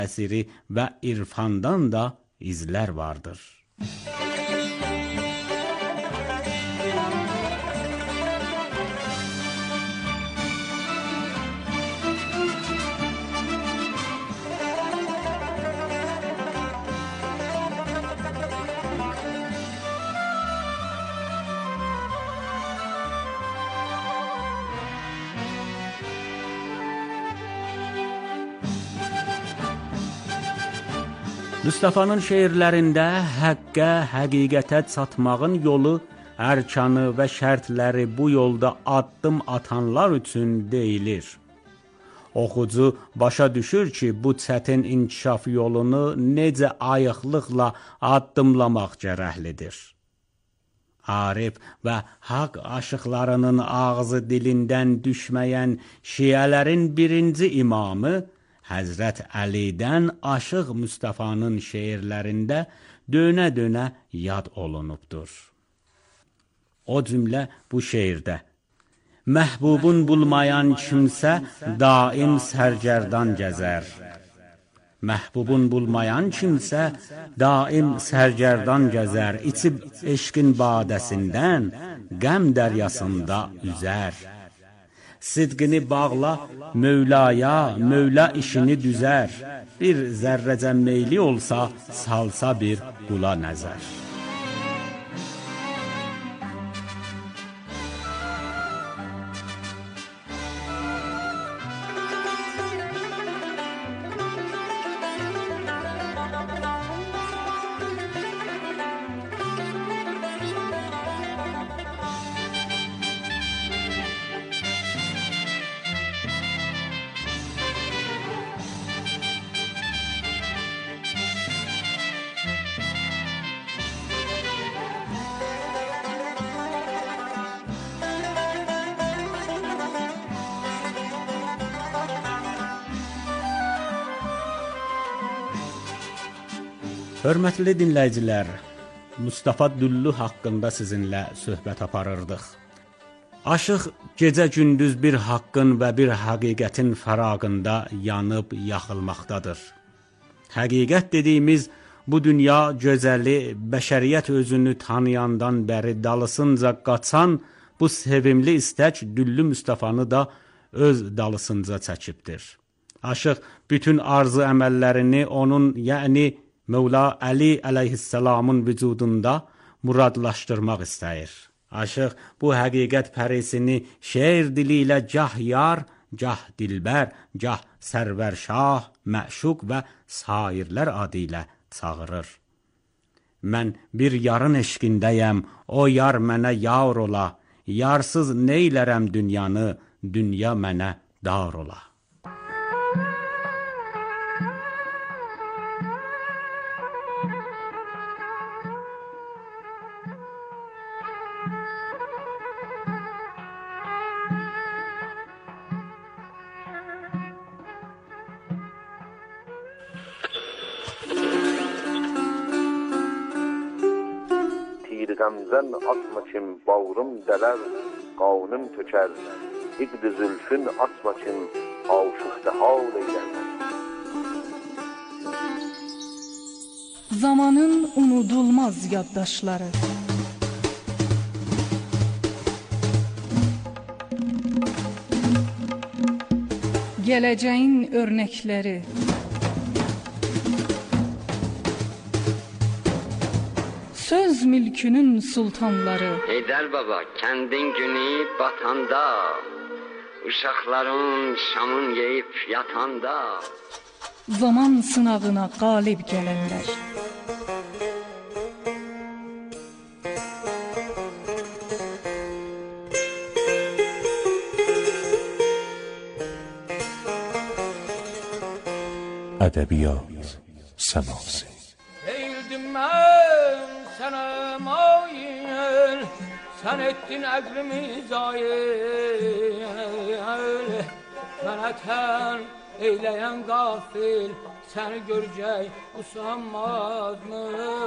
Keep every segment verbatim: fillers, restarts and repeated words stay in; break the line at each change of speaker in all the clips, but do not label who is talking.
təsiri və irfandan da izlər vardır. Mustafa'nın şeirlərində həqqə, həqiqətə çatmağın yolu, ərkanı və şərtləri bu yolda addım atanlar üçün deyilir. Oxucu başa düşür ki, bu çətin inkişaf yolunu necə ayıqlıqla addımlamaq gərəklidir. Arif və haqq aşıqlarının ağzı dilindən düşməyən şiələrin birinci imamı, Həzrət Əlidən Aşıq Mustafa'nın şeirlərində dönə-dönə yad olunubdur. O cümlə bu şeirdə: Məhbubun bulmayan kimsə daim sərgərdan gəzər. Məhbubun bulmayan kimsə daim sərgərdan gəzər. İçib eşqin badəsindən qəm dəryasında üzər. Sidqini bağla Mövlaya, Mövla işini düzər. Bir zərrəcə meyli olsa, salsa bir qula nəzər. Hörmətli dinləyicilər, Mustafa Dullu haqqında sizinlə söhbət aparırdıq. Aşıq gecə-gündüz bir haqqın və bir həqiqətin fəraqında yanıb yaxılmaqdadır. Həqiqət dediyimiz bu dünya gözəli, bəşəriyyət özünü tanıyandan bəri dalısınca qaçan bu sevimli istək Dullu Mustafanı da öz dalısınca çəkibdir. Aşıq bütün arzu əməllərini onun, yəni Mövla Əli əleyhissalamın vücudunda muradlaşdırmaq istəyir. Aşıq bu həqiqət pərisini şeir dili ilə gah yar, gah dilbər, gah sərvərşah, məşuq və sairlər adı ilə çağırır. Mən bir yarın eşqindəyəm, o yar mənə yar ola, yarsız neylərəm dünyanı, dünya mənə dar ola.
Qəmzən atma kim bağrım dələr, qanım tökər. İqd-i zülfün atma kim aşıqda hal eylər.
Zamanın unudulmaz yaddaşları. Gələcəyin örnəkləri. Söz mülkünün sultanları.
Heydər baba, kəndin günü batanda, uşaqların şamın yeyib yatanda,
zaman sınağına qalib gələnlər.
Ədəbiyyat səması.
Eğildim mən sənə mail, sən etdin əqlimi zayil. Mənə tən eyləyən qafil, səni görəcək usanmaz mı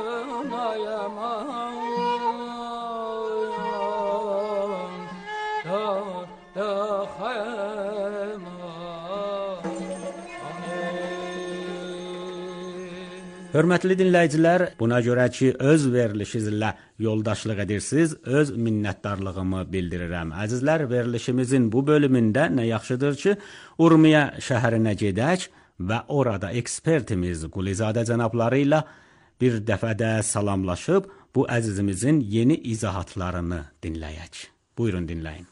ayaman, da da xayman.
Hörmətli dinləyicilər, buna görə ki, öz verilişinizlə yoldaşlıq edirsiniz, öz minnətdarlığımı bildirirəm. Əzizlər, verilişimizin bu bölümündə nə yaxşıdır ki, Urmiya şəhərinə gedək və orada ekspertimiz Qulizadə cənabları ilə bir dəfədə salamlaşıb bu əzizimizin yeni izahatlarını dinləyək. Buyurun dinləyin.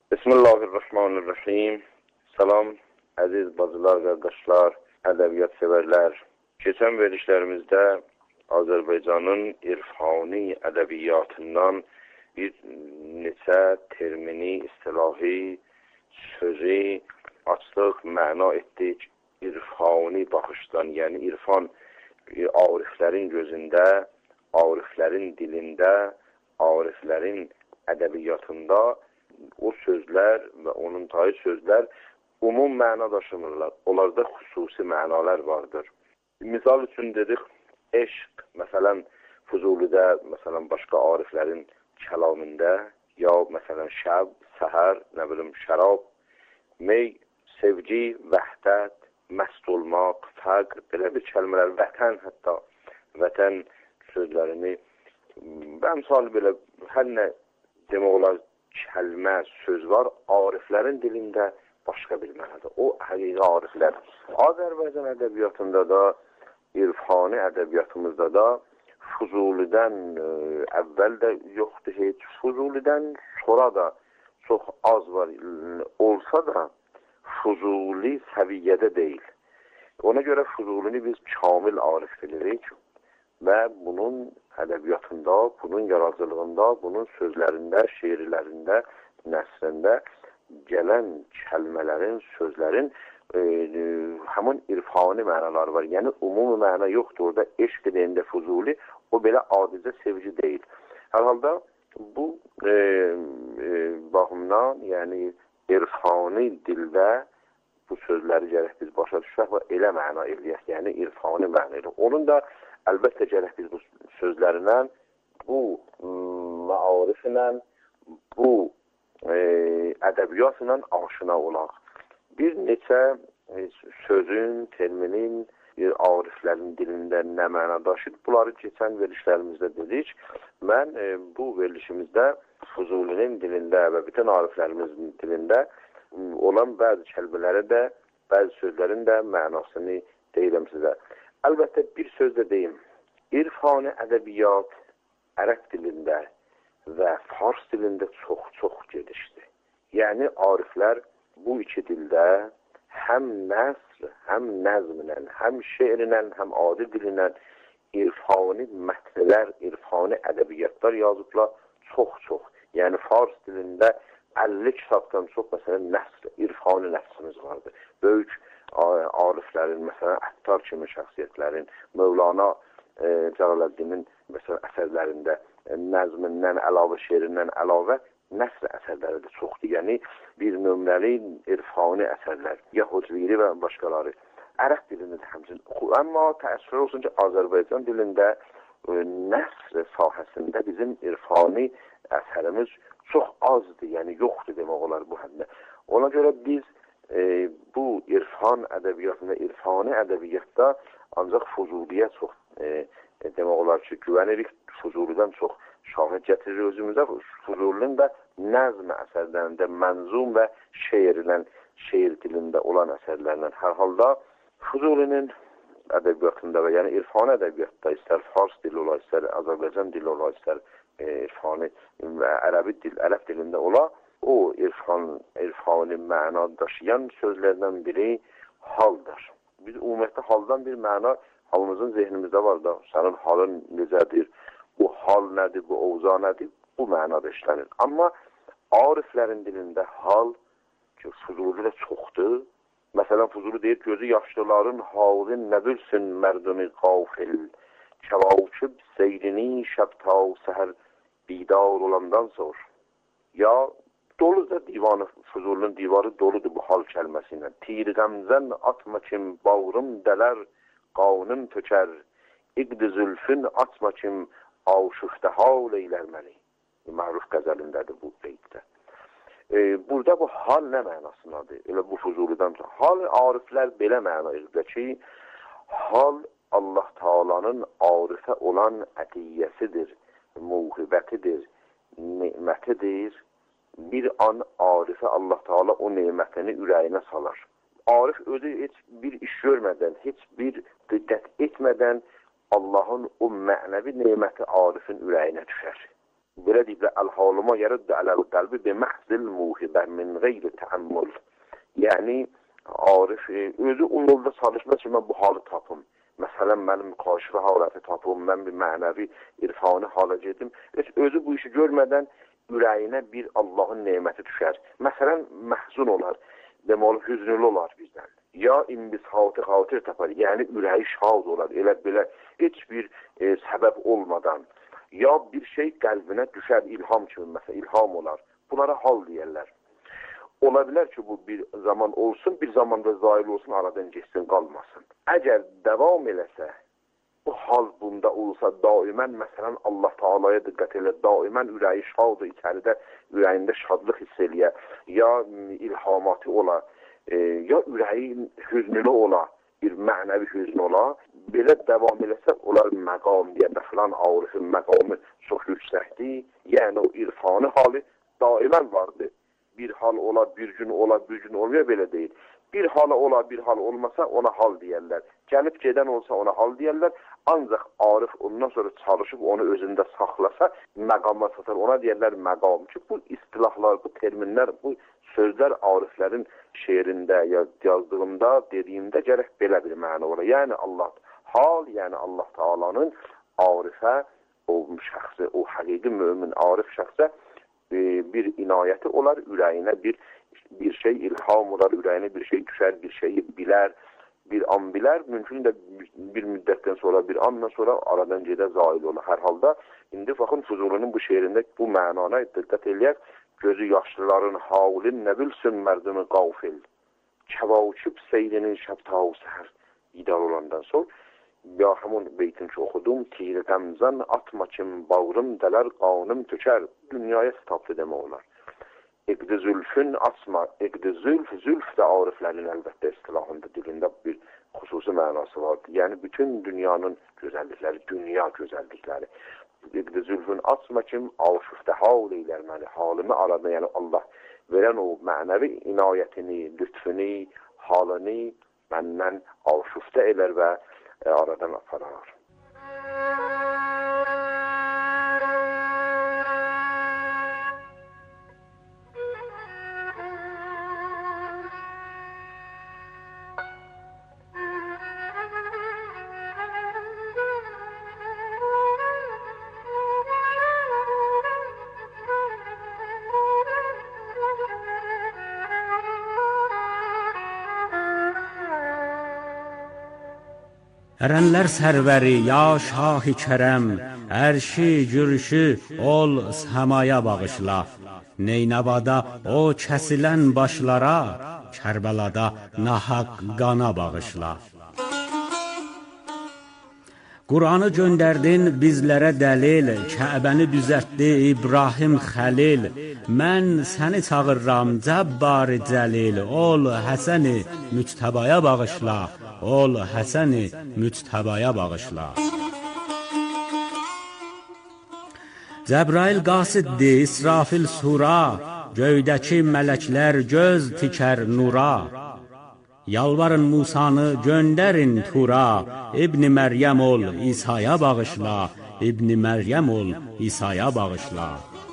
Bismillahirrahmanirrahim. Salam əziz bacılar, qardaşlar, ədəbiyyat sevərlər. Keçən verilişlərimizdə Azərbaycanın irfani ədəbiyyatından bir neçə termini, istilahi, sözü açdıq, məna etdik. İrfani baxışdan, yəni irfan ariflərin gözündə, ariflərin dilində, ariflərin ədəbiyyatında o sözlər və onun tayı sözlər umum məna daşımırlar. Onlarda xüsusi mənalar vardır. Misal üçün dedik, eşq, məsələn, Fuzulidə, məsələn, başqa ariflərin kəlamında, ya məsələn, şəb, səhər, nə bilim, şərab, mey, sevgi, vəhdət, məst olmaq, fəqr, belə bir kəlmələr, vətən hətta, vətən sözlərini, bəmsal belə, hər nə demək olar, kəlmə, söz var, ariflərin dilində başqa bir mənadır. O, həqiqi ariflər. Azərbaycan ədəbiyyatında da, irfani ədəbiyyatımızda da Fuzulidən ə, əvvəl də yoxdur heç. Fuzulidən sonra da çox az var. Olsa da Fuzuli səviyyədə deyil. Ona görə Fuzulini biz kamil arif bilirik və bunun ədəbiyyatında, bunun yaradıcılığında, bunun sözlərində, şeirlərində, nəsrində gələn kəlmələrin, sözlərin e, e, həmin irfani mənalar var. Yəni, umumi məna yoxdur. Orada eşq deyəndə Fuzuli, o belə adicə sevgi deyil. Hər halda bu e, e, baxımdan, yəni irfani dildə bu sözləri gərək biz başa düşək və elə məna eləyək, yəni irfani məna eləyək. Onun da əlbəttə gərək biz bu sözlərindən, bu məariflə, bu e, ədəbiyyatla aşina olaq. Bir neçə e, sözün, terminin, bir ariflərin dilində nə məna daşıyır. Bunları keçən verilişlərimizdə dedik. Mən e, bu verilişimizdə Fuzulinin dilində və bütün ariflərimizin dilində olan bəzi kəlmələri də, bəzi sözlərin də mənasını deyirəm sizə. Əlbəttə bir söz də deyim. İrfani ədəbiyyat ərəb dilində və fars dilində çox-çox gedişdir. Yəni, ariflər bu iki dildə həm nəsr, həm nəzmlə, həm şeirlə, həm adi dillə irfani mətnlər, irfani ədəbiyyatlar yazıblar çox-çox. Yəni, fars dilində əlli kitabdan çox, məsələn, nəsr, irfani nəsrimiz vardır. Böyük ariflərin, məsələn, Əttar kimi şəxsiyyətlərin, Mövlana e, Cəlaləddinin məsələn, əsərlərində e, nəzmindən əlavə, şeirindən əlavə nəsr əsərləri də çoxdur. Yəni, bir nömrəli irfani əsərlər, Yahudviri və başqaları. Ərəb dilində də həmçinin. Amma təəssüf olsun ki, Azərbaycan dilində e, nəsr sahəsində bizim irfani əsərimiz çox azdır, yəni yoxdur demək olar bu həmdə. Ona görə biz e, bu irfan ədəbiyyatında, irfani ədəbiyyatda ancaq Fuzuliyə çox e, demək olar ki, güvənirik, Fuzulidən çox şahid gətirir özümüzə. Fuzulinin də nəzm əsərlərində, mənzum və şeirlə, şeir dilində olan əsərlərlə. Hər halda Fuzulinin ədəbiyyatında və yəni irfani ədəbiyyatda istər fars dili ola, istər Azərbaycan dili ola, istər e, irfani və ərəbi dil, ərəb dilində ola, o irfan, irfani məna daşıyan sözlərdən biri haldır. Biz ümumiyyətlə haldan bir məna halımızın zehnimizdə var da, sənin halın necədir, bu hal nədir, bu ovza nədir, bu mənada işlənir. Amma ariflərin dilində hal ki, Fuzuli də çoxdur. Məsələn, Fuzuli deyir, gözü yaşlıların halın nə bilsin mərdumi qafil, kəvakib seyrini şəbta səhər bidar olandan sonra. Ya doludur divanı, Fuzulinin divarı doludur bu hal kəlməsi ilə. Tir qəmzən atma kim bağrım dələr, qanım tökər, iqd zülfün atma kim aşıqda hal eylər məni. Məruf qəzəlindədir bu beytdə. E, burada bu hal nə mənasındadır? Elə bu Fuzulidən. Hal ariflər belə məna edir ki, hal Allah Taala'nın arifə olan ədiyyəsidir, muhibətidir, nemətidir. Bir an arifə Allah Taala o nemətini ürəyinə salar. Arif özü heç bir iş görmədən, heç bir diqqət etmədən Allahın o mənəvi neməti arifin ürəyinə düşər. Belə deyiblər, əl-haluma yəruddə ələl-qəlbi biməhzil muhibə min qeyri təəmmül. Yəni, arif özü o yolda çalışmaz ki, mən bu halı tapım. Məsələn, mənim kaşifə haləti tapım, mən bir mənəvi, irfani halə gedim. Heç özü bu işi görmədən ürəyinə bir Allahın neməti düşər. Məsələn, məhzun olar, deməli, hüznülü olar bizdən. Ya imbishati xatir tapar, yəni ürəyi şad olar, elə belə heç bir e, səbəb olmadan. Ya bir şey qəlbinə düşər, ilham kimi, məsələn, ilham olar. Bunlara hal deyərlər. Ola bilər ki, bu bir zaman olsun, bir zamanda zail olsun, aradan geçsin, qalmasın. Əgər davam eləsə, bu hal bunda olsa, daimən, məsələn, Allah Taala'ya diqqət elə, daimən ürəyi şadı, içəridə ürəyində şadlıq hiss eləyə, ya ilhamatı ola, e, ya ürəyi hüznülü ola, bir mənəvi hüzn ola, belə davam eləsə, onlar məqam deyəndə filan arifin məqamı çox yüksəkdir, yəni o irfani hali daimən vardır. Bir hal ola, bir gün ola, bir gün olmuyor, belə deyil. Bir hala ola, bir hal olmasa ona hal deyərlər. Gəlib gedən olsa ona hal deyərlər. Ancaq arif ondan sonra çalışıb onu özündə saxlasa, məqama satar, ona deyərlər məqam. Çünki bu istilahlar, bu terminlər, bu sözlər ariflərin şeirində ya yazdığımda, dediyimdə gərək belə bir məna ola. Yəni Allah, hal, yəni Allah Taala'nın arifə, o şəxsi, o həqiqi mömin arif şəxsə bir inayəti olar, ürəyinə bir bir şey ilham olar, ürəyinə bir şey düşər, bir şeyi bilər, bir an bilər, mümkün də bir müddətdən sonra, bir andan sonra aradan gedə zail olur. Hər halda, indi baxın Fuzulinin bu şeirində bu mənana diqqət eləyək, gözü yaşlıların havlin nə bilsin mərdimi qafil, kəvakib seyrinin şəbtav səhər idar olandan sonra, ya həmun beytin ki oxudum, tir qəmzən atma kim bağrım dələr qanım tökər, dünyaya staflı demə olar. İqdi zülfün asma, iqdi zülf, zülf də ariflərin əlbəttə istilahında, dilində bir xüsusi mənası vardır. Yəni, bütün dünyanın gözəllikləri, dünya gözəllikləri. İqdi zülfün asma kim, aşıqdə hal eylər məni, halımı aradı, yəni Allah verən o mənəvi inayətini, lütfini, halını məndən aşıqdə elər və aradan aparar.
Ərənlər sərvəri, ya şah-ı kərəm, ərşi, gürüşü, ol səmaya bağışla. Neynəvada o kəsilən başlara, Kərbəlada nahaq qana bağışla. Qur'anı göndərdin bizlərə dəlil, Kəbəni düzəltdi İbrahim Xəlil. Mən səni çağırram, Cəbbar-ı Cəlil, ol Həsəni Müctəbaya bağışla. Ol Həsəni Müctəbaya bağışla. Cəbrail qasiddir, İsrafil sura, göydəki mələklər göz tikər nura. Yalvarın Musanı göndərin Tura, İbn Məryəm ol, İsa'ya bağışla. İbn Məryəm ol, İsa'ya bağışla.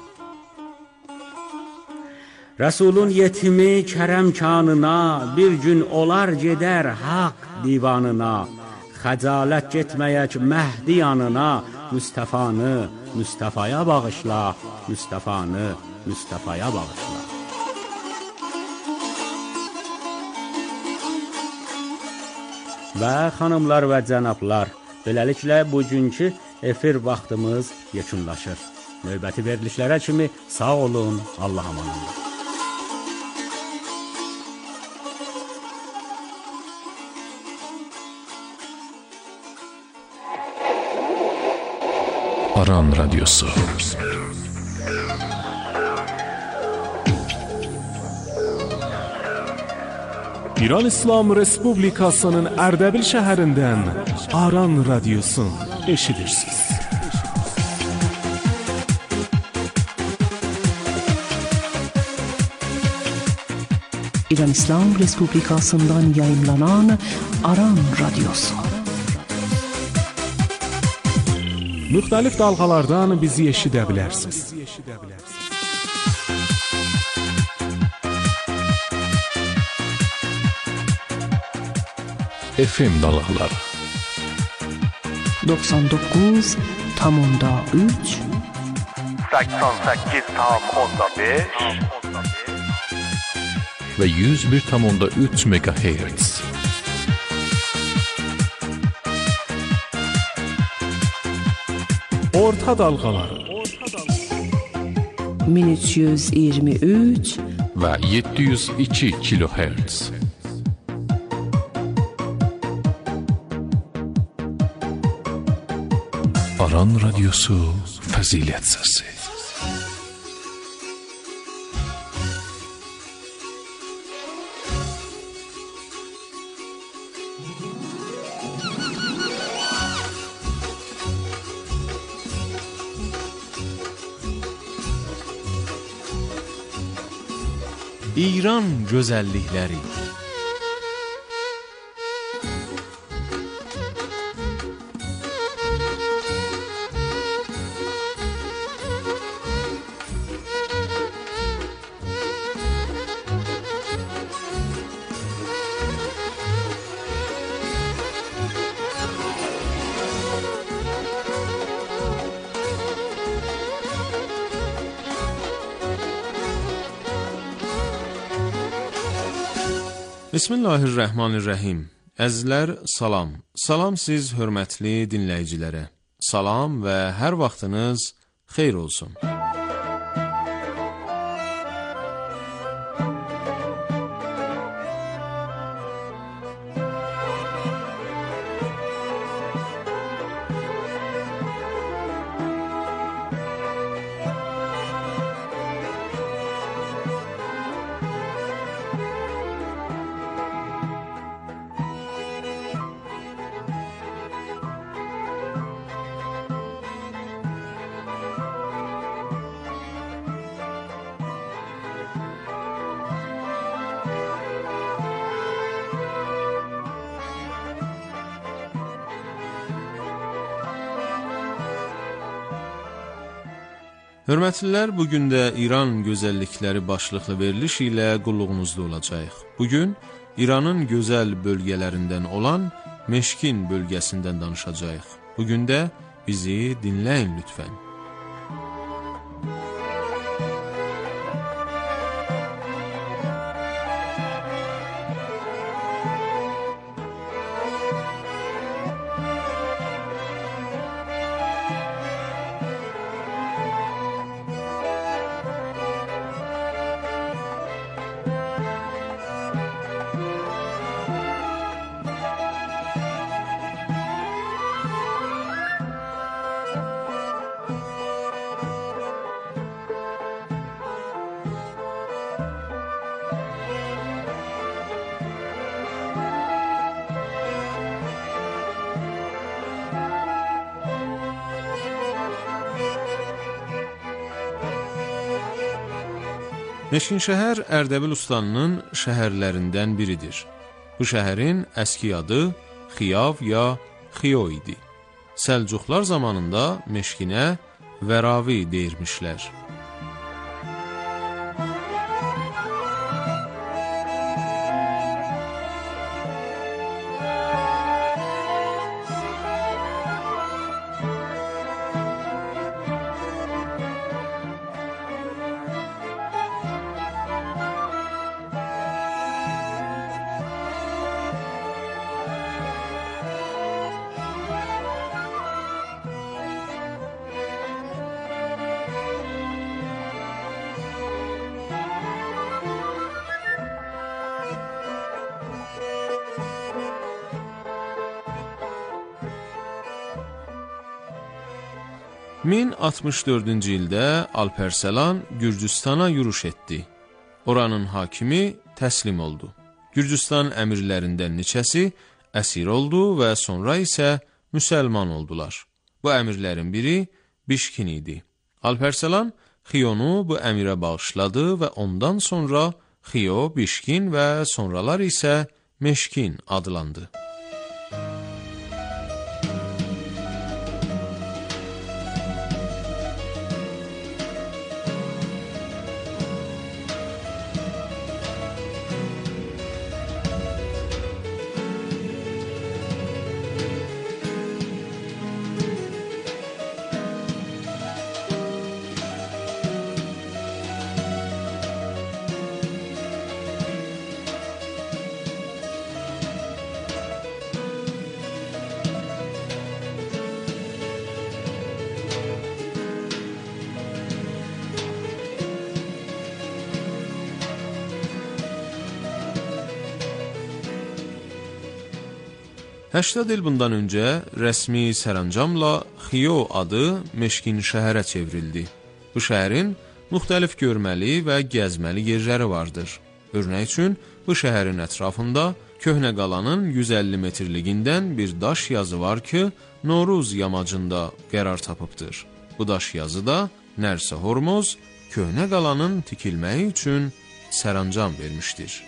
Rəsulun yetimi kərəm kanına, bir gün olar gedər haqq divanına. Xəcalət getməyək Məhdi yanına, Müstəfanı Müstəfaya bağışla, Müstəfanı Müstəfaya bağışla. Və xanımlar və cənablar, beləliklə bugünkü efir vaxtımız yekunlaşır. Növbəti verilişlərə kimi sağ olun, Allah'a əmanət olun.
Aran Radyosu.
İran İslam Respublikasının Ərdəbil şəhərindən Aran Radyosun eşidirsiniz.
İran İslam Respublikasından yayınlanan Aran Radyosu.
Müxtəlif dalğalardan bizi eşidə bilərsiniz.
F M dalğaları
doksan doqquz tam onda üç
səksən səkkiz tam onda beş
və yüz bir tam onda üç megahertz.
Orta dalğaları
min üç yüz iyirmi üç
və yeddi yüz iki kilohertz. Aran Radyosu Fəzilət Səsi.
İran gözəllikləri. Bismillahirrahmanirrahim. Əzizlər, salam. Salam siz hörmətli dinləyicilərə. Salam və hər vaxtınız xeyir olsun. Hörmətlilər, bugün də İran gözəllikləri başlıqlı veriliş ilə qulluğunuzda olacağıq. Bugün İranın gözəl bölgələrindən olan Meşkin bölgəsindən danışacağıq. Bugün də bizi dinləyin lütfən. Meşkin şəhər Ərdəbil ustanının şəhərlərindən biridir. Bu şəhərin əski adı Xiyav ya Xiyo idi. Səlcuqlar zamanında Meşkinə Vəravi deyirmişlər. min altmış dördüncü ildə Alparslan Gürcüstana yürüş etdi. Oranın hakimi təslim oldu. Gürcüstan əmirlərindən neçəsi əsir oldu və sonra isə müsəlman oldular. Bu əmirlərin biri Bişkin idi. Alparslan Xiyonu bu əmirə bağışladı və ondan sonra Xiyo, Bişkin və sonralar isə Meşkin adlandı. həştad il bundan öncə rəsmi sərəncamla Xiyo adı Meşkin şəhərə çevrildi. Bu şəhərin müxtəlif görməli və gəzməli yerləri vardır. Örnək üçün, bu şəhərin ətrafında Köhnə qalanın yüz əlli metrliyindən bir daş yazı var ki, Noruz yamacında qərar tapıbdır. Bu daş yazı da Nərsə Hormoz Köhnə qalanın tikilməyi üçün sərəncam vermişdir.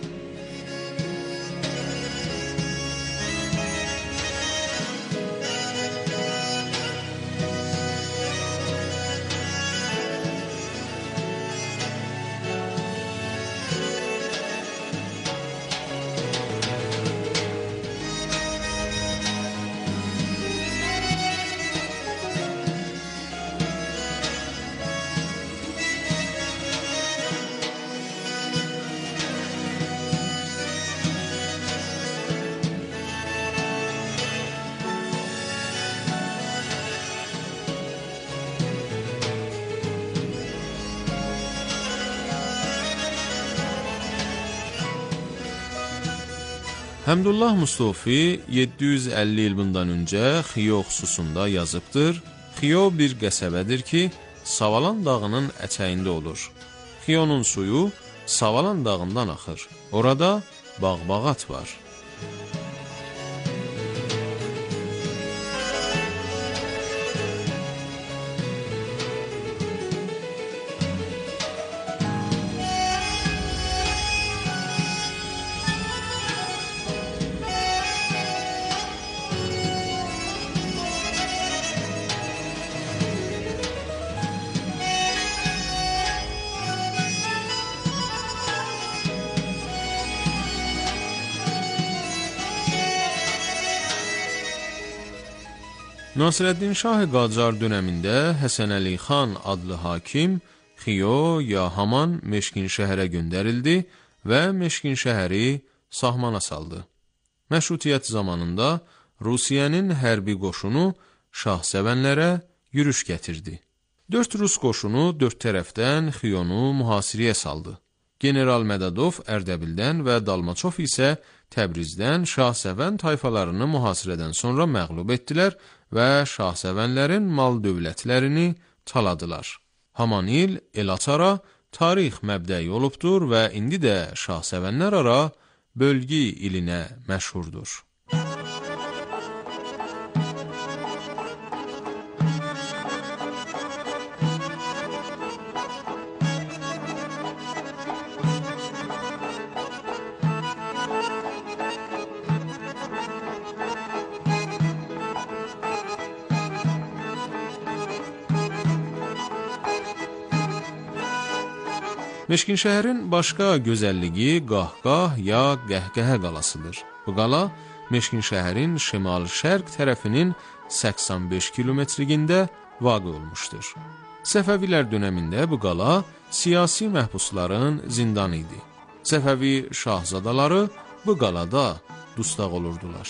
Həmdullah Mustafi yeddi yüz əlli il bundan öncə Xiyo xüsusunda yazıbdır. Xiyo bir qəsəbədir ki, Savalan dağının ətəyində olur. Xiyonun suyu Savalan dağından axır. Orada bağ-bağat var. Nasirəddin Şah Qacar dönəmində Həsən Əli Xan adlı hakim Xiyo ya haman Meşkin şəhərə göndərildi və Meşkin şəhəri sahmana saldı. Məşrutiyyət zamanında Rusiyanın hərbi qoşunu şahsevənlərə yürüş gətirdi. Dörd Rus qoşunu dörd tərəfdən Xiyonu mühasirəyə saldı. General Mədədov Ərdəbildən və Dalmaçov isə Təbrizdən şahsevən tayfalarını mühasirədən sonra məğlub etdilər və şahsevənlərin mal dövlətlərini taladılar. Haman il Elaçara tarix məbdəyi olubdur və indi də şahsevənlər ara bölgü ilinə məşhurdur. Meşkin şəhərin başqa gözəlliyi Qahqah ya Qəhqəhə qalasıdır. Bu qala Meşkin şəhərin şimal-şərq tərəfinin səksən beş kilometrliyində vaqe olmuşdur. Səfəvilər dönəmində bu qala siyasi məhbusların zindanı idi. Səfəvi şahzadaları bu qalada dustaq olurdular.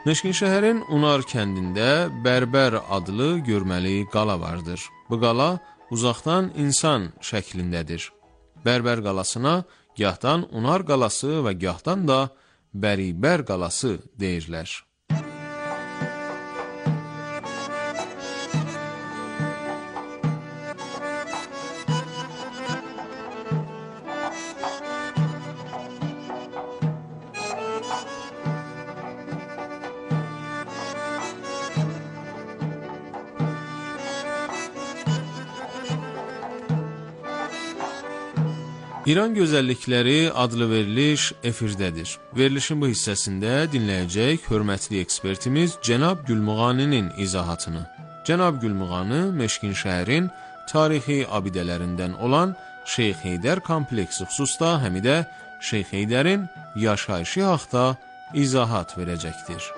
Meşkin şəhərin Unar kəndində Bərbər adlı görməli qala vardır. Bu qala uzaqdan insan şəklindədir. Bərbər qalasına gahdan Unar qalası və gahdan da Bəribər qalası deyirlər. İran Gözəllikləri adlı veriliş efirdədir. Verilişin bu hissəsində dinləyəcək hörmətli ekspertimiz Cənab Gülmuğaninin izahatını. Cənab Gülmuğanı Meşkin şəhərin tarixi abidələrindən olan Şeyx Heydər kompleksi xüsusda həm də Şeyx Heydərin yaşayışı haqda izahat verəcəkdir.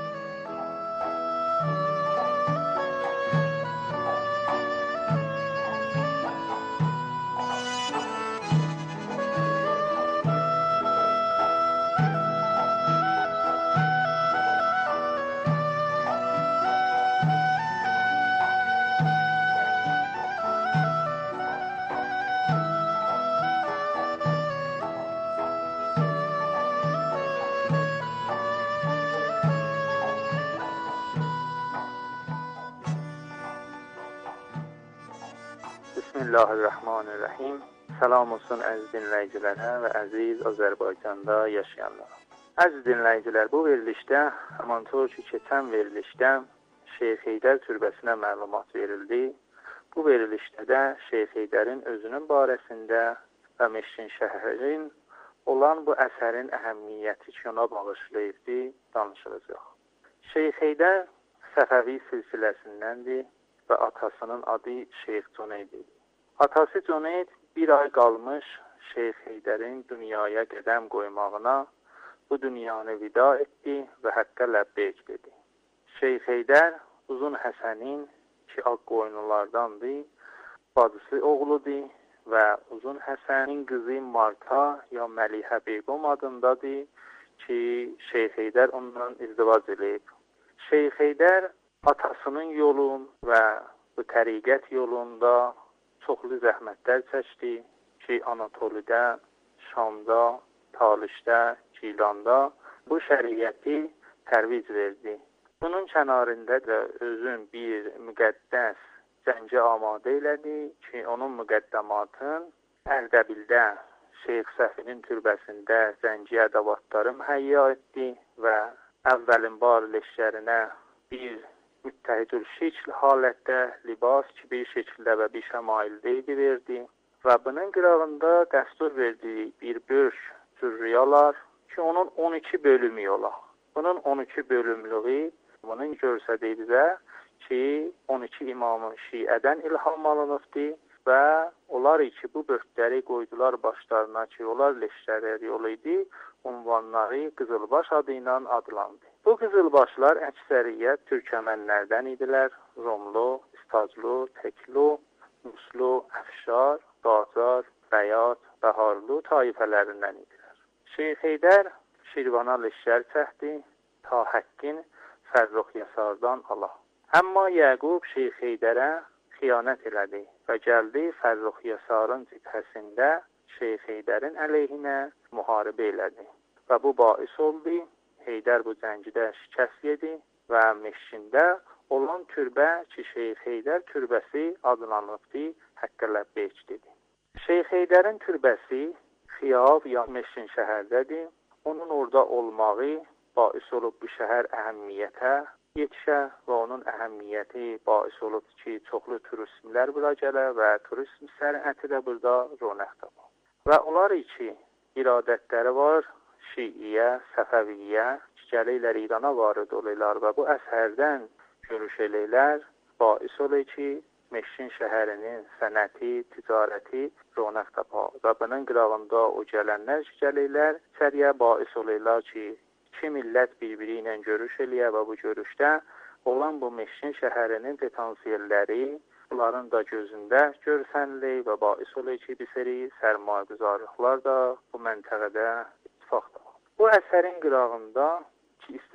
Bismillahirrahmanirrahim. Salam olsun əziz dinləyicilərə və əziz Azərbaycanda yaşayanlara. Əziz dinləyicilər, bu verilişdə amantor ki, keçən verilişdə Şeyx Heydər türbəsinə məlumat verildi. Bu verilişdə də Şeyx Heydərin özünün barəsində və Meşkin şəhərin olan bu əsərin əhəmiyyəti ki, ona bağışlayırdı, danışılacaq. Şeyx Heydər Səfəvi silsiləsindəndir və atasının adı Şeyx Cüneyddir. Atası Cüneyd bir ay qalmış Şeyx Heydərin dünyaya qədəm qoymağına bu dünyanı vida etdi və həqqə ləbbeyk dedi. Şeyx Heydər Uzun Həsənin ki, Ağqoyunlulardandır, bacısı oğludur və Uzun Həsənin qızı Marta ya Məlihə Beygom adındadır ki, Şeyx Heydər onunla izdivac edib. Şeyx Heydər atasının yolun və bu təriqət yolunda çoxlu zəhmətlər çəkdi ki, Anatolidə, Şamda, Talişdə, Gilanda bu şəriəti tərvic verdi. Bunun kənarında da özün bir müqəddəs zəncə amadə elədi ki, onun müqəddəmatın Ərdəbildə Şeyx Səfinin türbəsində zənci ədəvatları mühəyya etdi və əvvəlin bar leşkərinə bir müttəhidül şəkl halətdə libas ki, bir şəkildə və bir şəmaildə idi verdi və bunun qırağında dəstur verdiyi bir bölk zürriyalar ki, onun on iki bölümü yola. Bunun on iki bölümlüğü bunun görsədiyi bizə ki, on iki imamın şiədən ilham alınıbdı və onlar ki, bu bölkləri qoydular başlarına ki, onlar leşkələr yolu idi, unvanları Qızılbaş adı ilə adlandı. Bu qızılbaşlar əksəriyyət türkəmənlərdən idilər. Rumlu, İstaclu, Teklu, Muslu, Əfşar, Qacar, Bəyat, Bəharlu taifələrindən idilər. Şeyx Heydər Şirvana leşkər çəkdi ta Həqqin Fərrux Yasardan ala. Amma Yəqub Şeyx Heydərə xiyanət elədi və gəldi Fərrux Yasarın cibhəsində Şeyx Heydərin əleyhinə müharibə elədi. Və bu bais oldu. Heydər bu cəngidə şikəst yedi və Meşkində olan türbə ki, Şeyx Heydər türbəsi adlanıbdı, Həqqə ləbbeyk dedi. Şeyx Heydərin türbəsi Xiyav ya Meşkin şəhərdədir. Onun orada olmağı bais olub bu şəhər əhəmmiyyətə yetişə və onun əhəmmiyyəti bais olub ki, çoxlu turizmlər bura gələ və turizm sərəti də burada ronaq tapar. Və onlar ki, iradətləri var, Şiiyə, Səfəviyyə gəlirlər İrana varid olurlar və bu əsərdən görüş eləyirlər, bais olur ki, Meşkin şəhərinin sənəti, ticarəti ronaq tapar və bunun qırağında o gələnlər ki, gəlirlər, içəriyə bais olurlar ki, iki millət bir-biri ilə görüş eləyə və bu görüşdə olan bu Meşkin şəhərinin potansiyelləri bunların da gözündə görsənilir və bais olur ki, bir seri sərmayəgüzarlıqlar da bu məntəqədə ittifaqdır. Bu əsərin qırağında ki, istəyən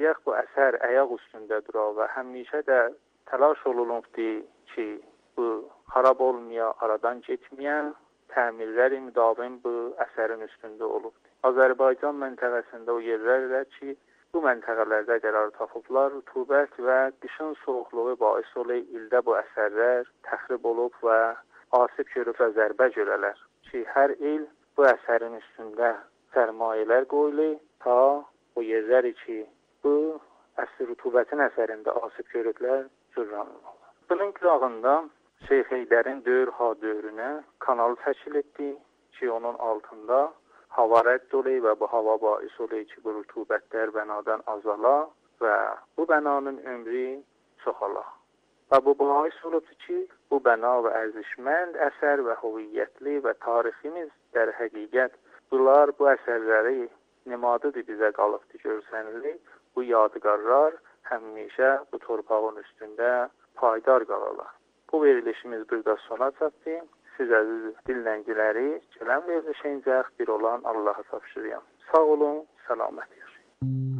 istəyək bu əsər ayaq üstündə dura və həmişə də təlaş olunubdur ki, bu xarab olmaya, aradan getməyən təmirləri müdavim bu əsərin üstündə olubdur. Azərbaycan məntəqəsində o yerlərdə ki, bu məntəqələrdə qərar tapıblar, rütubət və qışın soyuqluğu bais olub ildə bu əsərlər təxrib olub və asib görüb və zərbə görələr ki, hər il bu əsərin üstündə sərmayələr qoyulur ta o yerləri ki, bu əsr rütubətin əsərində asib görüblər, cürranırlar. Bunun qırağında Şeyx Heydərin dövr ha dövrünə kanal təşkil etdi ki, onun altında hava rədd olur və bu hava bais olur ki, bu rütubətlər bənadan azala və bu bənanın ömrü çoxala. Və bu bais olubdur ki, bu bəna və ərzişmənd əsər və hüviyyətli və tariximiz در həqiqət bunlar bu əsərləri nemadıdır bizə qalıbdır görsənilir. Bu yadigarlar həmişə bu torpağın üstündə paydar qalarlar. Bu verilişimiz burada sona çatdı. Siz əziz dinləyiciləri gələn verilişincək bir olan Allah'a tapşırıyorum. Sağ olun, səlamət yaşayın.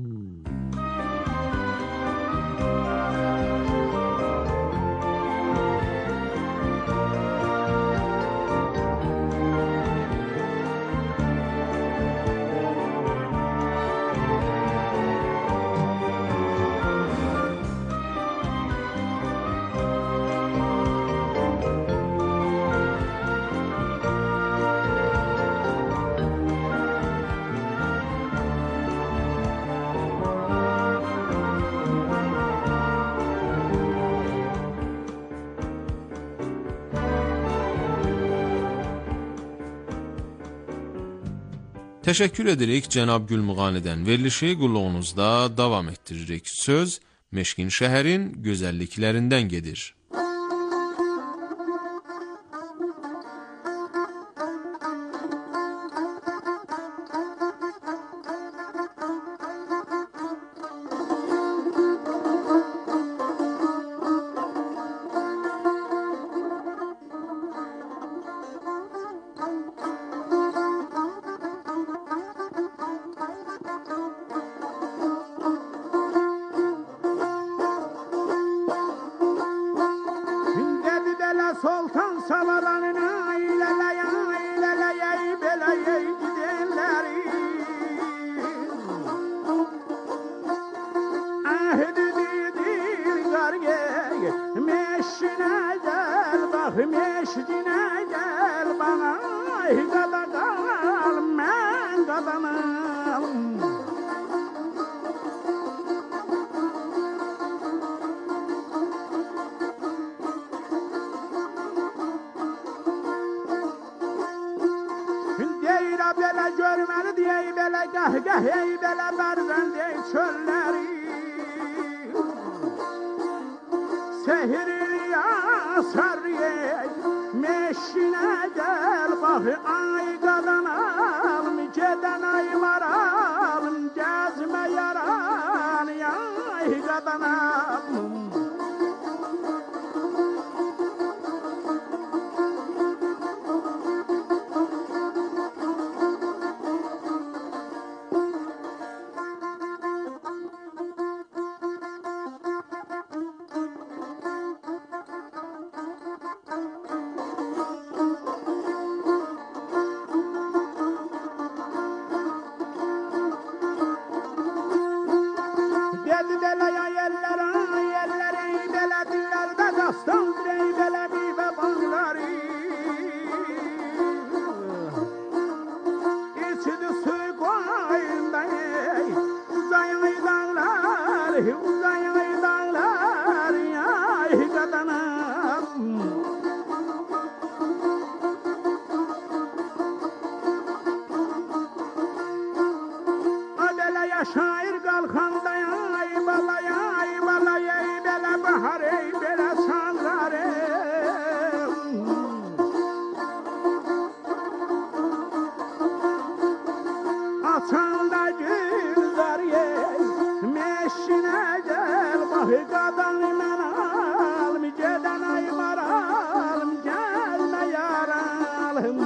Təşəkkür edirik cənab Gülmuğanidən. Verilişi qulluğunuzda davam etdiririk. Söz Meşkin şəhərin gözəlliklərindən gedir.
Sultan salalarına ilerleye ilerleye beleye gidenleri ahdi didir gargeye meşine gel bak meşcine gel bana hidada kal men kadanım. Belə görməli deyək, belə qəhqəh, ey belə bərzənd, ey çölləri Sehirli asar, ey meşinə gəl, bax, ay qadanalım, gedən ay maralım, gəzmə yaran, ay qadanalım şair qalxanda ay balaya ay balaya ay belə bahar ey belə sanlar açanda güllər ey meşinə gəl bax qadan mən alım gedən ay maralım gəlmə yaralım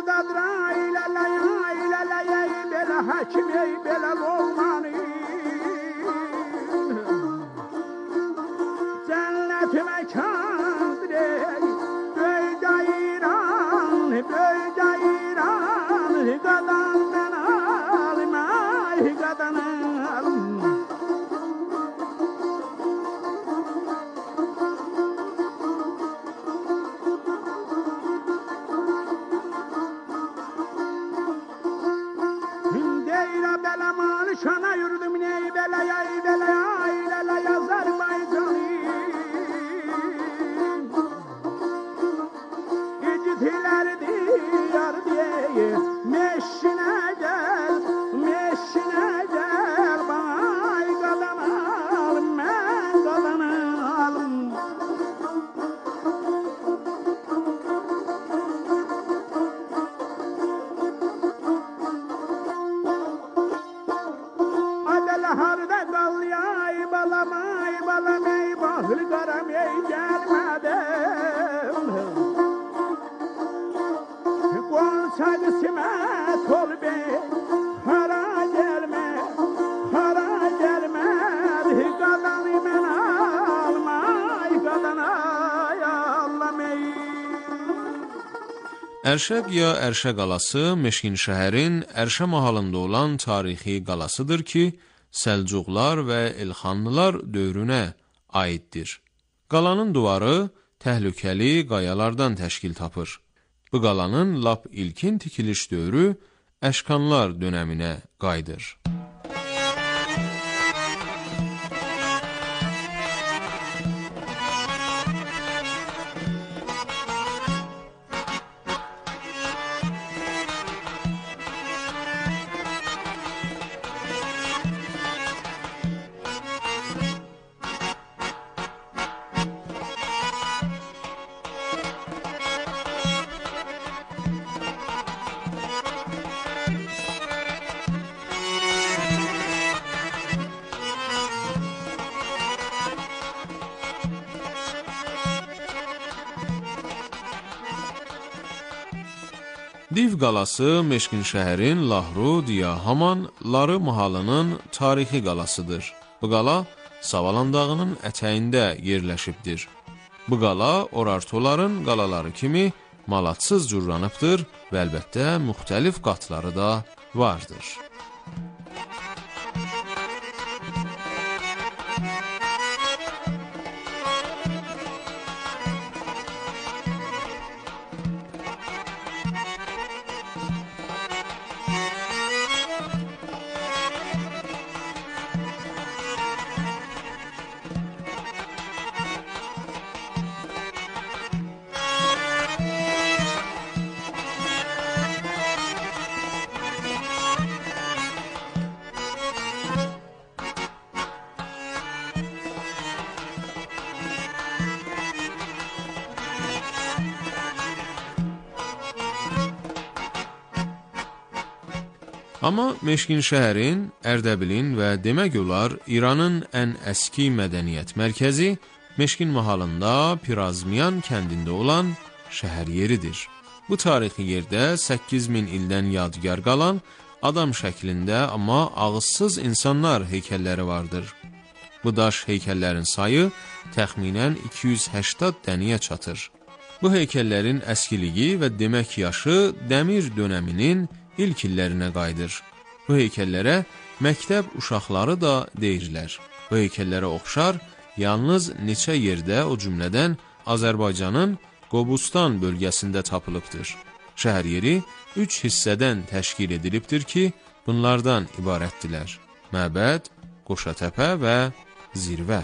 dadra ile laya ile laya bela hakim ey bela olmanı cennet mekandır ey böyde İran böyde İran gadan ben almay gadan almay Şana yürüdüm ney belaya belaya ilala yazar maydanı Gecitiler diyar diye meşine gel meşine gel bay kalan alım ben kalan alım Harda kal yay balamay balamay bahır karam ey gelmedim Konsadı simet ol be para gelme para gelme kadanı men almay kadana yallamay
Ərşəq ya Ərşə qalası Meşkin şəhərin Ərşə mahalında olan tarixi qalasıdır ki, Səlcuqlar və Elxanlılar dövrünə aiddir. Qalanın duvarı təhlükəli qayalardan təşkil tapır. Bu qalanın lap ilkin tikiliş dövrü Əşkanlar dönəminə qayıdır. Div qalası Meşkin şəhərin Lahru, Diya, Haman, Ları mahalının tarixi qalasıdır. Bu qala Savalan dağının ətəyində yerləşibdir. Bu qala Orartoların qalaları kimi malatsız cürranıbdır və əlbəttə müxtəlif qatları da vardır. Amma Meşkin şəhərin, Ərdəbilin və demək olar İranın ən əski mədəniyyət mərkəzi Meşkin mahalında Pirazmiyan kəndində olan şəhər yeridir. Bu tarixi yerdə səkkiz min ildən yadigar qalan adam şəklində amma ağızsız insanlar heykəlləri vardır. Bu daş heykəllərin sayı təxminən iki yüz səksən dəniyə çatır. Bu heykəllərin əskiliyi və demək yaşı Dəmir dönəminin ilk illərinə qayıdır. Bu heykəllərə məktəb uşaqları da deyirlər. Bu heykəllərə oxşar yalnız neçə yerdə, o cümlədən Azərbaycanın Qobustan bölgəsində tapılıbdır. Şəhər yeri üç hissədən təşkil edilibdir ki, bunlardan ibarətdirlər: Məbəd, Qoşatəpə və Zirvə.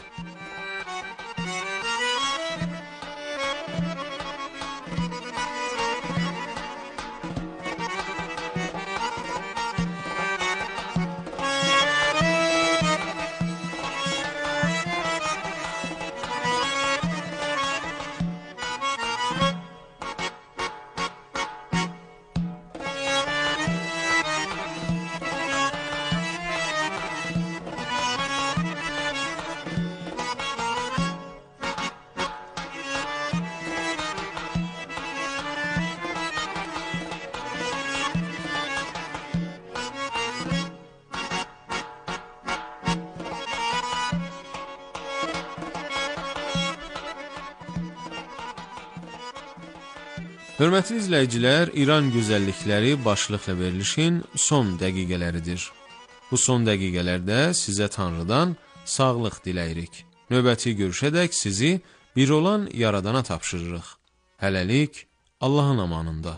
Hörmətli izləyicilər, İran gözəllikləri başlıqla verilişin son dəqiqələridir. Bu son dəqiqələrdə sizə Tanrıdan sağlıq diləyirik. Növbəti görüşədək sizi bir olan Yaradana tapşırırıq. Hələlik Allahın amanında.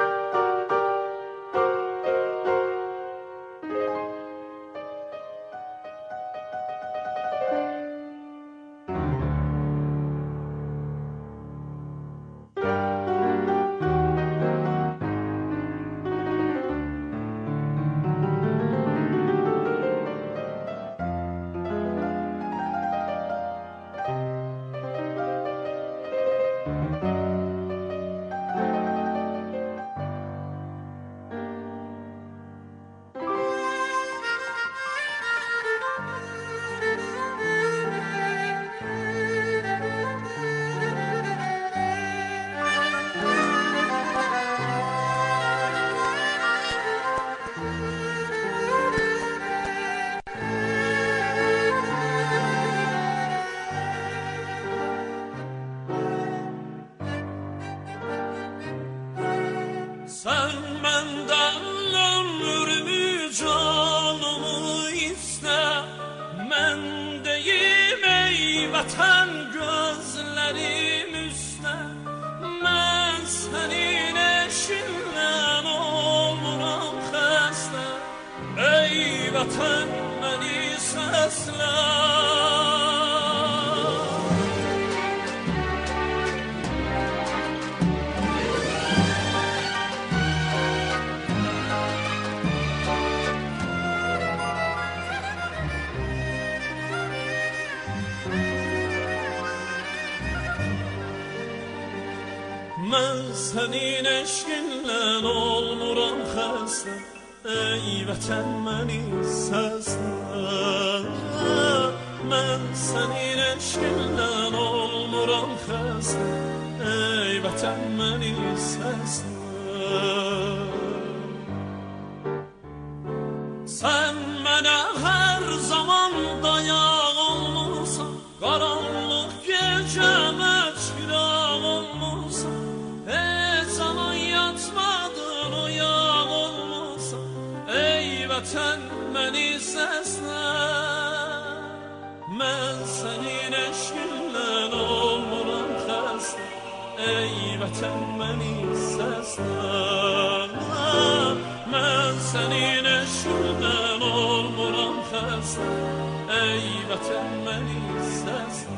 Sen benden ömrümü canımı iste, men deyim ey vatan gözlerim üstüne. Ben senin eşinden olurum xəstə, ey vatan beni səslə. Ben senin eşkinle olmuram xəstə, ey vətən məni səslə. Ben senin eşkinle olmuram xəstə, ey vətən məni səslə. Sen mənə hər zaman dayaq olmursan, qaranlıq gecəmə çıraq olmursan. Vətən məni səslə, mən sənin eşkinlə olmuram xəstə, ey vətən məni səslə. Mən sənin eşkinlə olmuram xəstə, ey vətən məni səslə.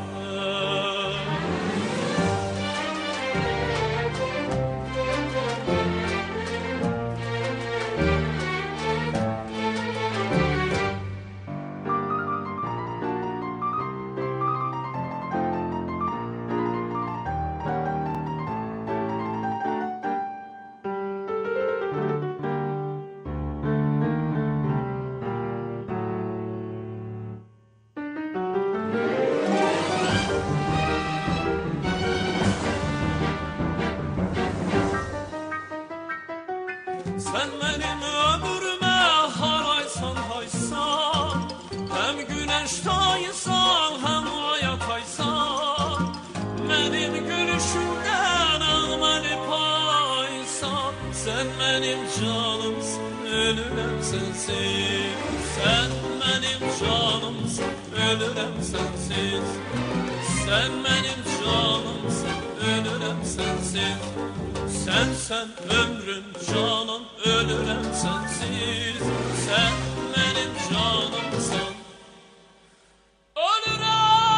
Sen benim ömrüme haraysan haysan, hem güneş taysan hem aya taysan. Benim gülüşümden ağmeli paysan, sen benim canımsın, ölürüm sensiz. Sen benim canımsın, ölürüm sensiz. Sen benim canımsın, ölürüm sensiz. Sen sen ömrüm canım, ölürüm sensiz. Sen benim canımsın, ölürüm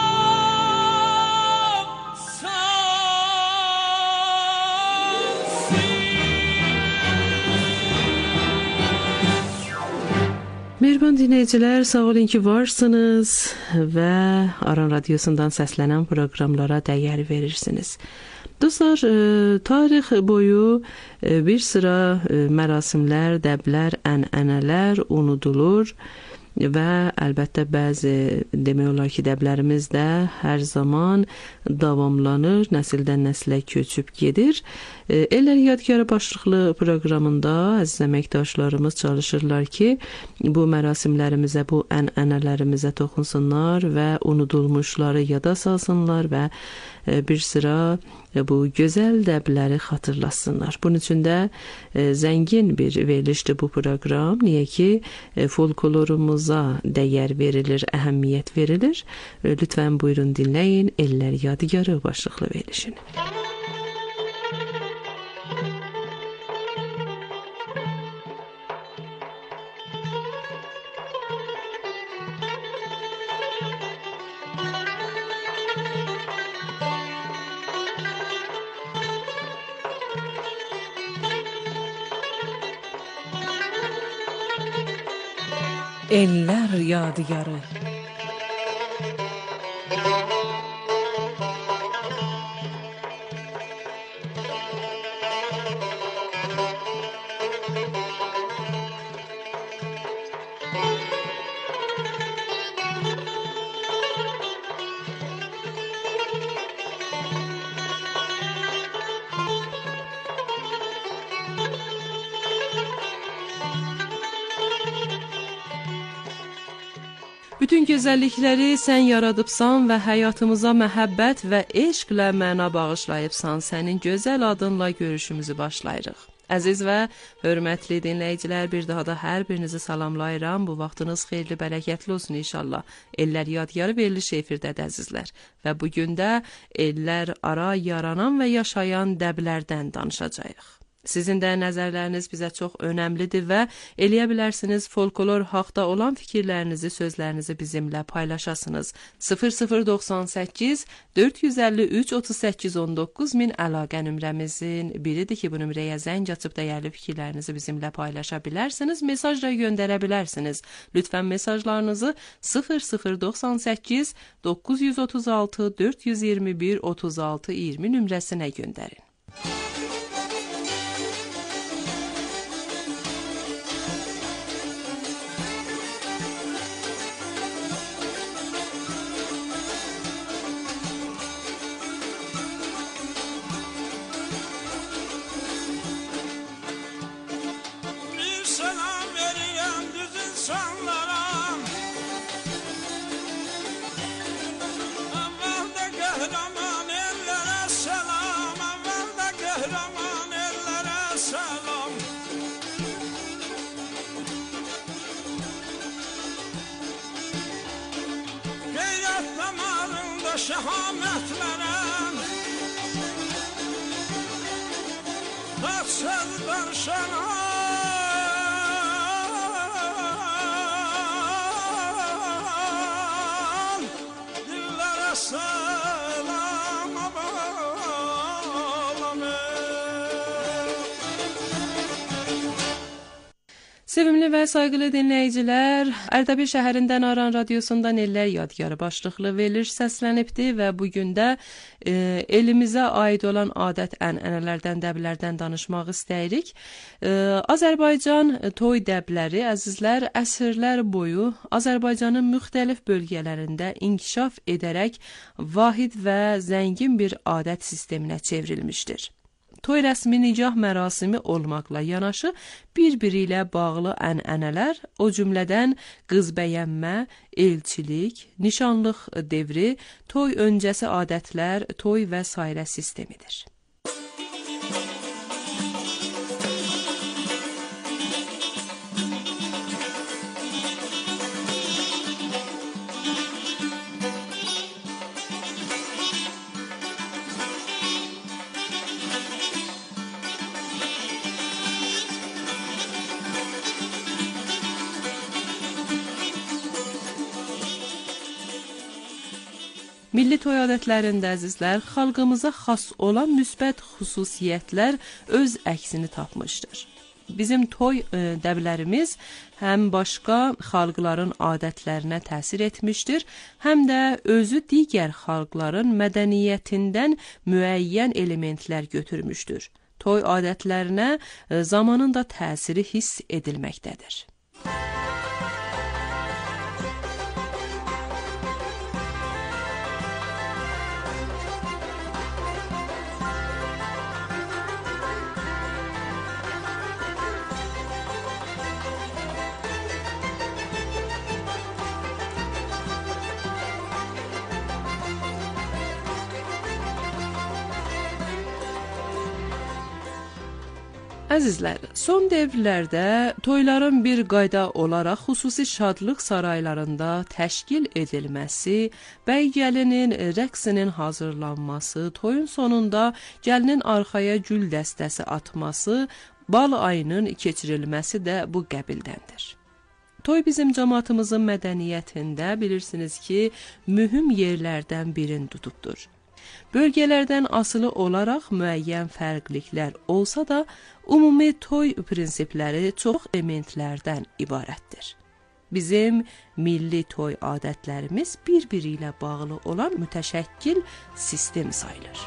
Mehriban dinləyicilər, sağ olun ki varsınız və Aran Radiosundan səslənən proqramlara dəyər verirsiniz. Dostlar, tarix boyu bir sıra mərasimlər, dəblər, ənənələr unudulur və əlbəttə bəzi demək olar ki, dəblərimiz də hər zaman davamlanır, nəsildən nəslə köçüb gedir. Ellər Yadgarı başlıqlı proqramında əziz əməkdaşlarımız çalışırlar ki, bu mərasimlərimizə, bu ənənələrimizə toxunsunlar və unudulmuşları yada salsınlar və bir sıra bu gözəl dəbləri xatırlasınlar. Bunun üçün də zəngin bir verilişdir bu proqram. Niyə ki, folklorumuza dəyər verilir, əhəmiyyət verilir. Lütfən buyurun dinləyin Ellər Yadigarı başlıqlı verilişini.
Ellər Yadigarı.
Bütün gözəllikləri sən yaradıbsan və həyatımıza məhəbbət və eşqlə məna bağışlayıbsan. Sənin gözəl adınla görüşümüzü başlayırıq. Əziz və hörmətli dinləyicilər, bir daha da hər birinizi salamlayıram. Bu vaxtınız xeyirli, bərəkətli olsun inşallah. Ellər Yadigarı veriliş efirdədir əzizlər. Və bugün də ellər ara yaranan və yaşayan dəblərdən danışacağıq. Sizin də nəzərləriniz bizə çox önəmlidir və eləyə bilərsiniz folklor haqda olan fikirlərinizi, sözlərinizi bizimlə paylaşasınız. sıfır sıfır doxsan səkkiz dörd yüz əlli üç otuz səkkiz on doqquz min əlaqə nömrəmizin biridir ki, bu nömrəyə zəng açıb dəyərli fikirlərinizi bizimlə paylaşa bilərsiniz, mesaj da göndərə bilərsiniz. Lütfən mesajlarınızı sıfır sıfır doxsan səkkiz doqquz yüz otuz altı dörd yüz iyirmi bir otuz altı iyirmi nömrəsinə göndərin.
Şehametlerem Tatsızdır şenan Dillere selam abalame.
Sevimli və sayğılı dinləyicilər, Ərdəbil şəhərindən Aran radiosundan Ellər Yadigarı başlıqlı veriliş səslənibdi və bugün də e, elimizə aid olan adət-ənənələrdən, dəblərdən danışmaq istəyirik. E, Azərbaycan toy dəbləri, əzizlər, əsrlər boyu Azərbaycanın müxtəlif bölgələrində inkişaf edərək vahid və zəngin bir adət sisteminə çevrilmişdir. Toy rəsmi nicah mərasimi olmaqla yanaşı bir-biri ilə bağlı ənənələr, o cümlədən qız bəyənmə, elçilik, nişanlıq devri, toy öncəsi adətlər, toy və sairə sistemidir. Milli toy adətlərində əzizlər, xalqımıza xas olan müsbət xüsusiyyətlər öz əksini tapmışdır. Bizim toy e, dəblərimiz həm başqa xalqların adətlərinə təsir etmişdir, həm də özü digər xalqların mədəniyyətindən müəyyən elementlər götürmüşdür. Toy adətlərinə e, zamanın da təsiri hiss edilməkdədir. Əzizlər, son dövrlərdə toyların bir qayda olaraq xüsusi şadlıq saraylarında təşkil edilməsi, bəy gəlinin rəqsinin hazırlanması, toyun sonunda gəlinin arxaya gül dəstəsi atması, bal ayının keçirilməsi də bu qəbildəndir. Toy bizim cəmaatımızın mədəniyyətində bilirsiniz ki, mühüm yerlərdən birini tutubdur. Bölgələrdən asılı olaraq müəyyən fərqliliklər olsa da, ümumi toy prinsipləri çox elementlərdən ibarətdir. Bizim milli toy adətlərimiz bir-biri ilə bağlı olan mütəşəkkil sistem sayılır.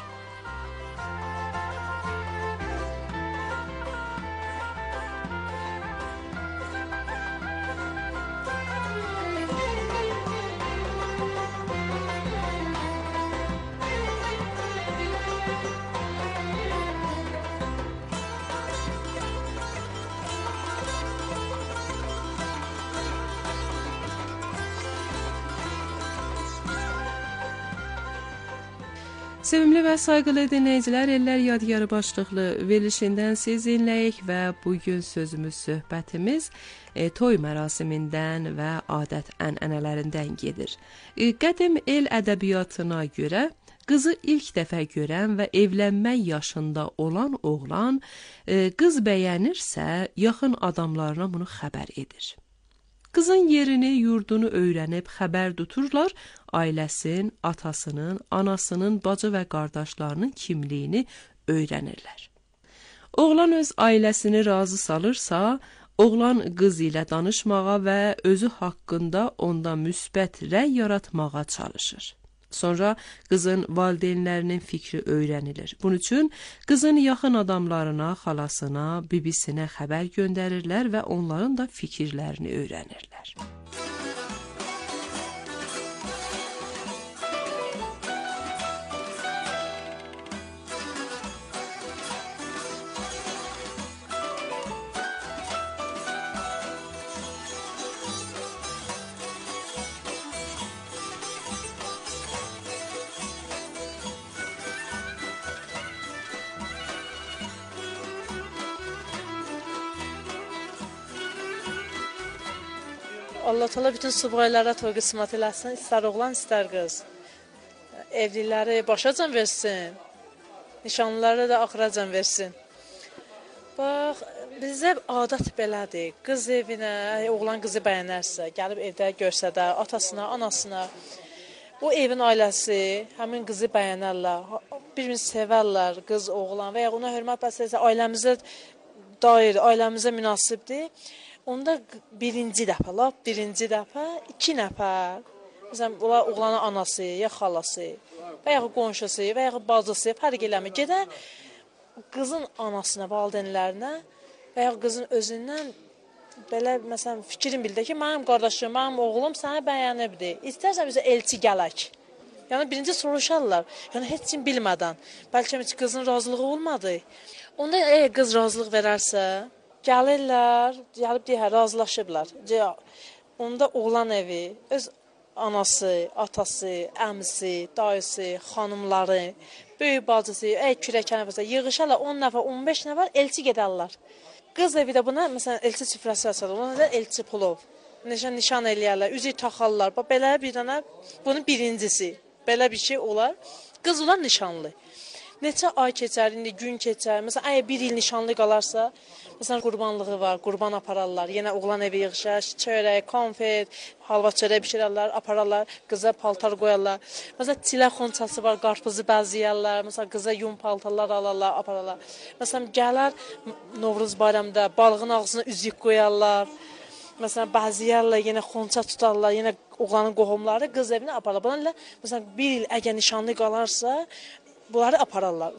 Sevimli və sayğılı dinləyicilər, Ellər Yadigarı başlıqlı verilişindən siz dinləyik və bugün sözümüz, söhbətimiz e, toy mərasimindən və adət ənənələrindən gedir. E, qədim el ədəbiyyatına görə qızı ilk dəfə görən və evlənmək yaşında olan oğlan e, qız bəyənirsə, yaxın adamlarına bunu xəbər edir. Qızın yerini, yurdunu öyrənib xəbər tuturlar, ailəsin, atasının, anasının, bacı və qardaşlarının kimliyini öyrənirlər. Oğlan öz ailəsini razı salırsa, oğlan qız ilə danışmağa və özü haqqında onda müsbət rəy yaratmağa çalışır. Sonra qızın valideynlərinin fikri öyrənilir. Bunun üçün qızın yaxın adamlarına, xalasına, bibisinə xəbər göndərirlər və onların da fikirlərini öyrənirlər.
Allah Teala bütün subaylara toy qismət eləsin, istər oğlan, istər qız. Evliləri başacan versin, nişanlıları da axıracan versin. Bax, bizdə adət belədir. Qız evinə, oğlan qızı bəyənərsə, gəlib evdə görsə də, atasına, anasına, o evin ailəsi həmin qızı bəyənərlər, bir-birini sevərlər, qız, oğlan və ya ona hörmət bəsləyirsə, ailəmizə dair, ailəmizə münasibdir. Onda birinci dəfə, lap birinci dəfə, iki nəfər, məsələn, oğlanın anası, ya xalası, və ya qonşusu, və ya bacısı, fərq eləmir. Gedən qızın anasına, valideynlərinə və ya qızın özündən belə, məsələn, fikrin bildir ki, mənim qardaşım, mənim oğlum səni bəyənibdir. İstərsən bizə elçi gələk. Yəni, birinci soruşarlar, yəni heç kim bilmədən, bəlkə heç qızın razılığı olmadı. Onda əgər qız razılıq verərsə, gəlirlər, gəlib deyər, razılaşıblar. Onda oğlan evi, öz anası, atası, əmisi, dayısı, xanımları, böyük bacısı, əy kürəkən nəfəsə yığışarlar, on nəfər, on beş nəfər elçi gedərlər. Qız evi də buna, məsələn, elçi süfrəsi açarlar, ona da elçi pulov. Nişan, nişan eləyərlər, üzük taxarlar. Belə bir dənə, bunun birincisi, belə bir şey olar. Qız olar nişanlı. Neçə ay keçər, indi gün keçər. Məsələn, əgər bir il nişanlı qalarsa, məsələn, qurbanlığı var, qurban apararlar. Yenə oğlan evi yığışar, çörək, konfet, halva çörək bişirərlər, apararlar, qıza paltar qoyarlar. Məsələn, çilə xonçası var, qarpızı bəzəyərlər. Məsələn, qıza yun paltarlar alarlar, apararlar. Məsələn, gələr Novruz bayramında balığın ağzına üzük qoyarlar. Məsələn, bəzəyərlər, yenə xonça tutarlar, yenə oğlanın qohumları qız evinə apararlar. Bunlarla, məsələn, bir il əgər nişanlı qalarsa, bunları apararlar.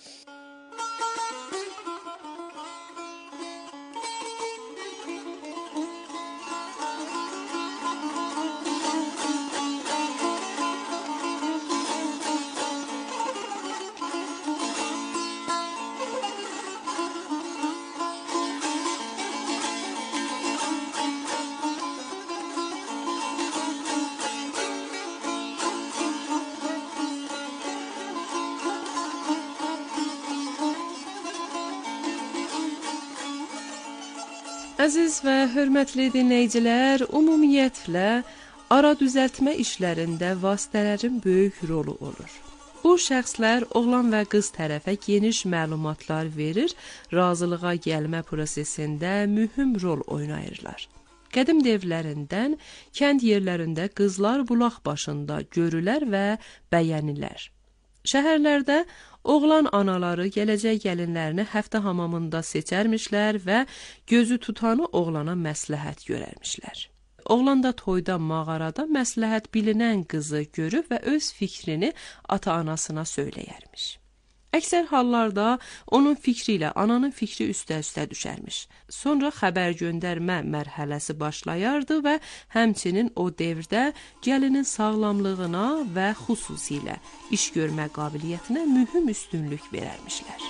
Əziz və hörmətli dinləyicilər, ümumiyyətlə ara düzəltmə işlərində vasitələrin böyük rolu olur. Bu şəxslər oğlan və qız tərəfə geniş məlumatlar verir, razılığa gəlmə prosesində mühüm rol oynayırlar. Qədim devlərindən kənd yerlərində qızlar bulaq başında görülər və bəyənilər. Şəhərlərdə oğlan anaları gələcək gəlinlərini həftə hamamında seçərmişlər və gözü tutanı oğlana məsləhət görərmişlər. Oğlan da toyda mağarada məsləhət bilinən qızı görüb və öz fikrini ata-anasına söyləyərmiş. Əksər hallarda onun fikri ilə ananın fikri üstə-üstə düşərmiş. Sonra xəbər göndərmə mərhələsi başlayardı və həmçinin o devrdə gəlinin sağlamlığına və xüsusilə iş görmə qabiliyyətinə mühüm üstünlük verərmişlər.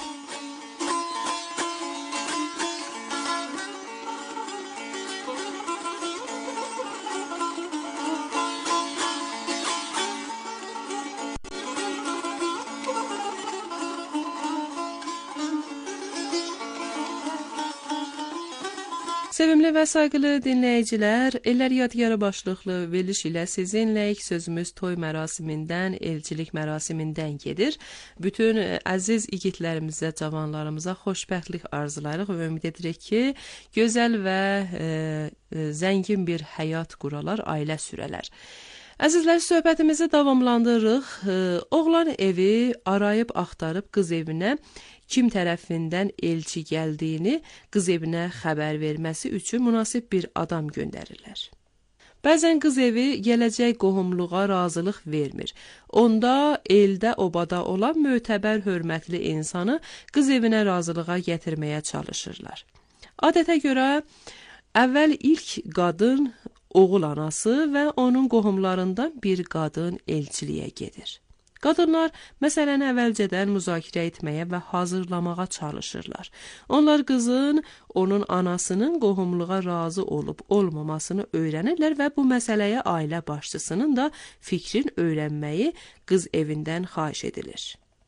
Sevimli və sayğılı dinləyicilər, Ellər Yadigarı başlıqlı veriliş ilə sizinləyik sözümüz toy mərasimindən, elçilik mərasimindən gedir. Bütün əziz igidlərimizə, cavanlarımıza xoşbəxtlik arzulayırıq və ümid edirik ki, gözəl və e, zəngin bir həyat quralar, ailə sürələr. Əzizlər, söhbətimizi davamlandırırıq. E, oğlan evi arayıb axtarıb qız evinə kim tərəfindən elçi gəldiyini qız evinə xəbər verməsi üçün münasib bir adam göndərirlər. Bəzən qız evi gələcək qohumluğa razılıq vermir. Onda eldə obada olan mötəbər hörmətli insanı qız evinə razılığa gətirməyə çalışırlar. Adətə görə əvvəl ilk qadın oğul anası və onun qohumlarından bir qadın elçiliyə gedir. Qadınlar məsələni əvvəlcədən müzakirə etməyə və hazırlamağa çalışırlar. Onlar qızın, onun anasının qohumluğa razı olub olmamasını öyrənirlər və bu məsələyə ailə başçısının da fikrin öyrənməyi qız evindən xahiş edilir.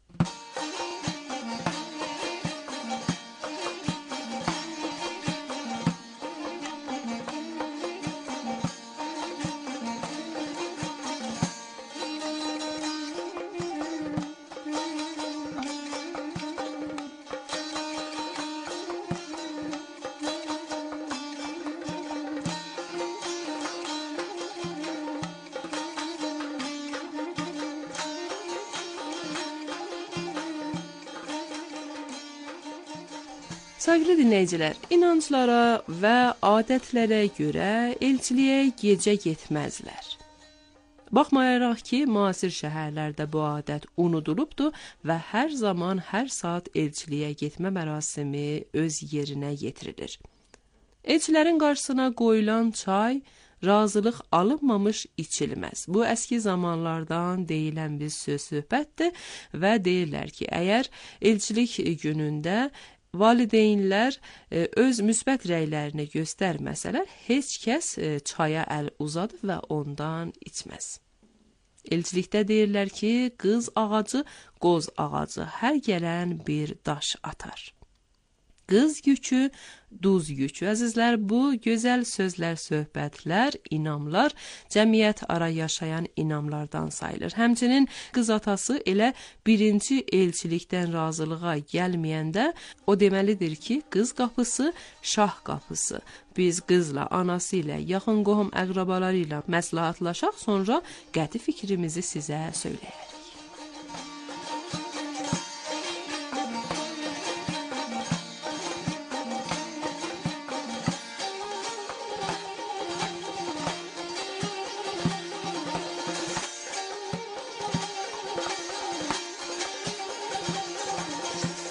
Sevgili dinləyicilər, inanclara və adətlərə görə elçiliyə gecə getməzlər. Baxmayaraq ki, müasir şəhərlərdə bu adət unudulubdur və hər zaman, hər saat elçiliyə getmə mərasimi öz yerinə yetirilir. Elçilərin qarşısına qoyulan çay razılıq alınmamış içilməz. Bu əski zamanlardan deyilən bir söz söhbətdir və deyirlər ki, əgər elçilik günündə valideynlər öz müsbət rəylərini göstərməsələr, heç kəs çaya əl uzadıb və ondan içməz. Elçilikdə deyirlər ki, qız ağacı, qoz ağacı hər gələn bir daş atar. Qız yükü, duz yükü. Əzizlər, bu gözəl sözlər, söhbətlər, inamlar cəmiyyət ara yaşayan inamlardan sayılır. Həmçinin qız atası elə birinci elçilikdən razılığa gəlməyəndə o deməlidir ki, qız qapısı şah qapısı. Biz qızla, anası ilə, yaxın qohum əqrabaları ilə məsləhətlaşaq, sonra qəti fikrimizi sizə söyləyək.